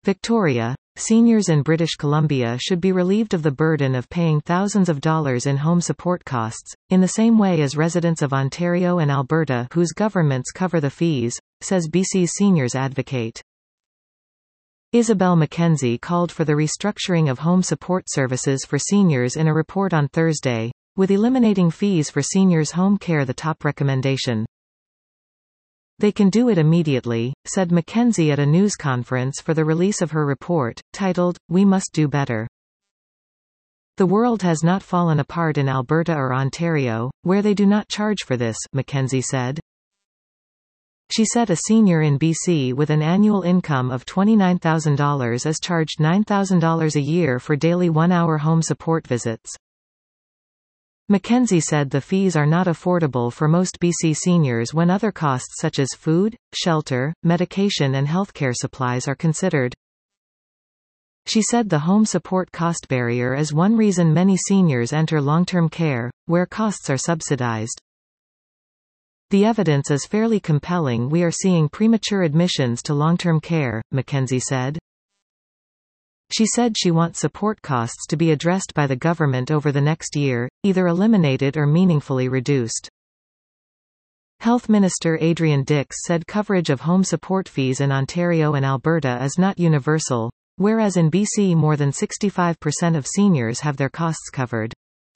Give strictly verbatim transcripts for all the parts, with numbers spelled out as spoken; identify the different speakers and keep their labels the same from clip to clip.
Speaker 1: Victoria, seniors in British Columbia should be relieved of the burden of paying thousands of dollars in home support costs, in the same way as residents of Ontario and Alberta whose governments cover the fees, says B C's seniors advocate. Isabel Mackenzie called for the restructuring of home support services for seniors in a report on Thursday, with eliminating fees for seniors' home care the top recommendation. They can do it immediately, said Mackenzie at a news conference for the release of her report, titled, We Must Do Better. The world has not fallen apart in Alberta or Ontario, where they do not charge for this, Mackenzie said. She said a senior in B C with an annual income of twenty-nine thousand dollars is charged nine thousand dollars a year for daily one-hour home support visits. Mackenzie said the fees are not affordable for most B C seniors when other costs such as food, shelter, medication and healthcare supplies are considered. She said the home support cost barrier is one reason many seniors enter long-term care, where costs are subsidized. The evidence is fairly compelling. We are seeing premature admissions to long-term care, Mackenzie said. She said she wants support costs to be addressed by the government over the next year, either eliminated or meaningfully reduced. Health Minister Adrian Dix said coverage of home support fees in Ontario and Alberta is not universal, whereas in B C more than sixty-five percent of seniors have their costs covered.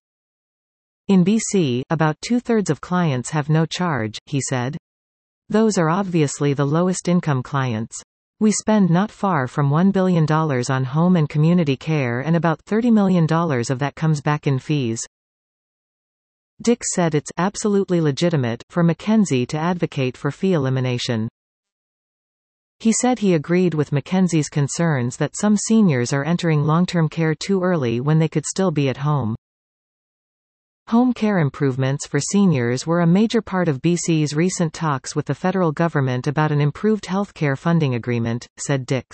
Speaker 1: In B C, about two-thirds of clients have no charge, he said. Those are obviously the lowest income clients. We spend not far from one billion dollars on home and community care and about thirty million dollars of that comes back in fees. Dix said it's absolutely legitimate for Mackenzie to advocate for fee elimination. He said he agreed with Mackenzie's concerns that some seniors are entering long-term care too early when they could still be at home. Home care improvements for seniors were a major part of B C's recent talks with the federal government about an improved healthcare funding agreement, said Dix.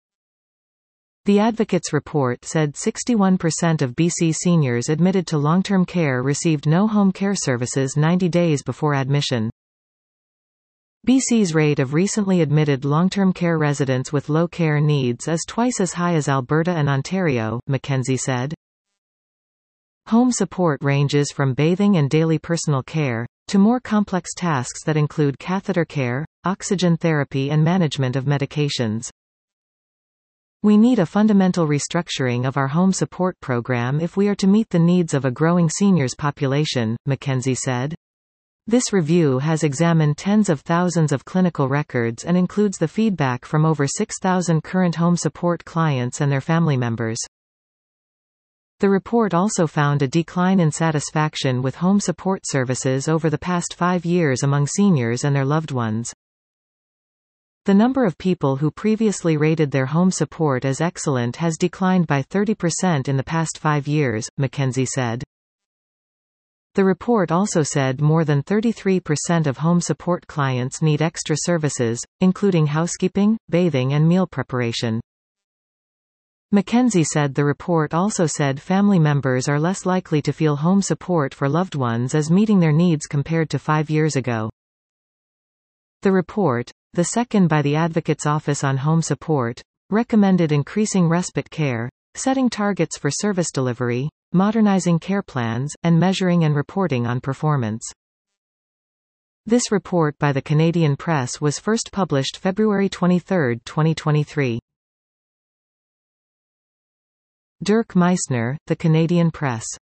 Speaker 1: The Advocate's report said sixty-one percent of B C seniors admitted to long-term care received no home care services ninety days before admission. B C's rate of recently admitted long-term care residents with low care needs is twice as high as Alberta and Ontario, Mackenzie said. Home support ranges from bathing and daily personal care, to more complex tasks that include catheter care, oxygen therapy and management of medications. We need a fundamental restructuring of our home support program if we are to meet the needs of a growing seniors population, Mackenzie said. This review has examined tens of thousands of clinical records and includes the feedback from over six thousand current home support clients and their family members. The report also found a decline in satisfaction with home support services over the past five years among seniors and their loved ones. The number of people who previously rated their home support as excellent has declined by thirty percent in the past five years, Mackenzie said. The report also said more than thirty-three percent of home support clients need extra services, including housekeeping, bathing and meal preparation. Mackenzie said the report also said family members are less likely to feel home support for loved ones as meeting their needs compared to five years ago. The report, the second by the Advocate's Office on Home Support, recommended increasing respite care, setting targets for service delivery, modernizing care plans, and measuring and reporting on performance. This report by the Canadian Press was first published February twenty-third, twenty twenty-three. Dirk Meissner, The Canadian Press.